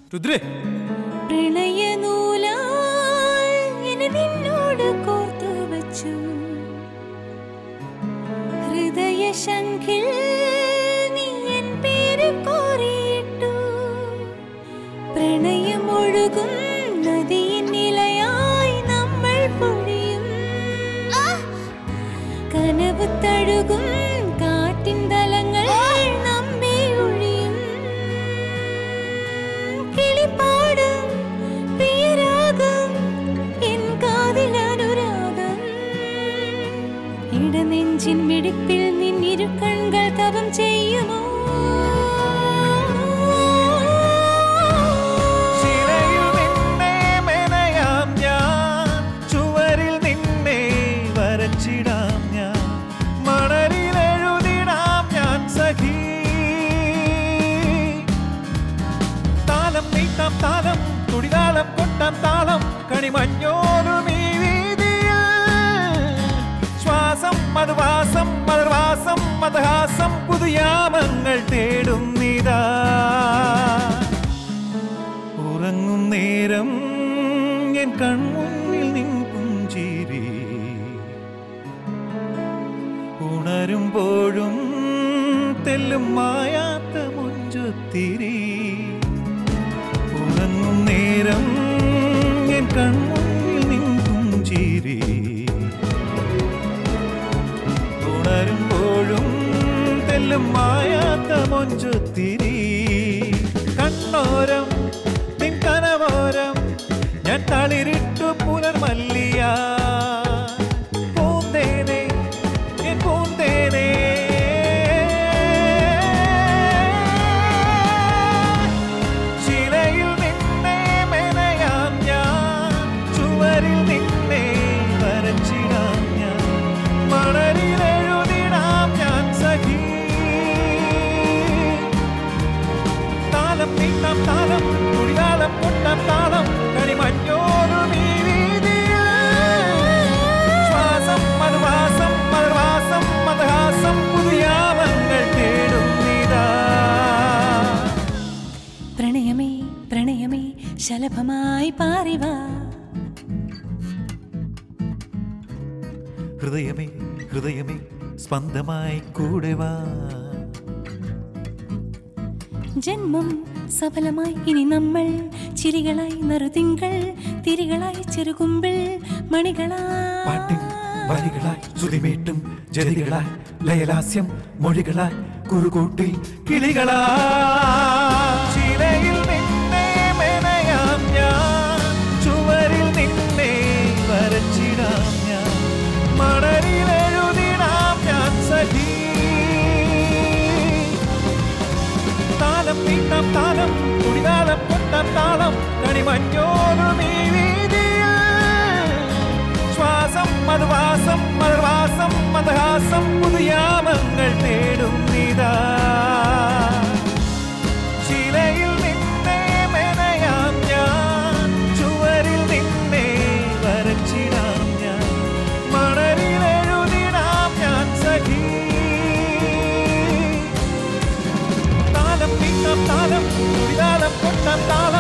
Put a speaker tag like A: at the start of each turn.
A: രുദ്രേ
B: പ്രണയനൂലാൽ എന്നെ നിന്നോട് കോർത്തു വച്ചു ഹൃദയശംഖിൽ നീ എൻ പേര് കോറിയിട്ടു പ്രണയമൊഴുകും നദിയിൻ നിലയായി നമ്മൾ പൊഴിയും കനവ് തഴുകും കാട്ടിൻ തലങ്ങൾ നമ്മെ ഒഴിയും കിളിപ്പാടും പ്രിയരാഗം എൻ കാതിലനുരാഗം ഇടനെഞ്ചിൻ മിടിപ്പിൽ നിന്നിരു കൺകൾ തപം ചെയ്യുമോ
A: താളം തുടിതാളം കൊട്ടാം താളം കണിമഞ്ഞോരും ഈ വീതിയിൽ ശ്വാസം മധുവാസം മധുവാസം മധുഹാസം പുതുയാമങ്ങൾ തേടും നീതാ ഉറങ്ങും നേരം എൻ കൺമുന്നിൽ നിൻ പുഞ്ചിരി ഉണരുമ്പോഴും തെല്ലും മായാത്ത മുഞ്ചൊത്തിരി ഉറങ്ങും നേരം എൻ കൺമുന്നിൽ നിൻ പുഞ്ചിരി ഉണരുമ്പോഴും തെല്ലും മായാത്ത മൊഞ്ചൊത്തിരി കണ്ണോരം നിൻ കനവോരം ഞാൻ തളിരിട്ടു പുലർമല്ലിയ പൂന്തേനെ എൻ പൂന്തേനെ താളം തുടിതാളം കൊട്ടാം താളം കണിമഞ്ഞോരും ഈ വീതിയിൽ ശ്വാസം മധുവാസം മധുവാസം മധുഹാസം പുതുയാമങ്ങൾ തേടും നീതാ
B: പ്രണയമേ പ്രണയമേ ശലഭമായി പാറിവാ
A: ഹൃദയമേ ഹൃദയമേ സ്പന്ദമായി കൂടെ വാ
B: ജന്മം സഫലമായി ഇനി നമ്മൾ ചിരികളായി നറുതിങ്കൾ തിരികളായി ചെറുകുമ്പിൾ മണികളായി
A: വരികളായി ശ്രുതിമേട്ടും ജതികളായി ലയലാസ്യം മൊഴികളായി കുറുകൂട്ടിൽ കിളികളായി നിന്നെ മെനയാം ഞാൻ ചുവരിൽ നിന്നെ വരച്ചിടാം ഞാൻ മണലിലെഴുതിടാം ഞാൻ സഖി താളം നീട്ടാം താളം തുടിതാളം കൊട്ടാം താളം കണിമഞ്ഞോരും ഈ വീതിയിൽ ശ്വാസം മധുവാസം മധുവാസം മധുഹാസം പുതുയാമങ്ങൾ തേടും നീതാ ശിലയിൽ നിന്നെ മെനയാം ഞാൻ ചുവരിൽ നിന്നെ വരച്ചിടാം ഞാൻ മണലിലെഴുതിടാം ഞാൻ സഖി താളം തുടിതാളം കൊട്ടാം താളം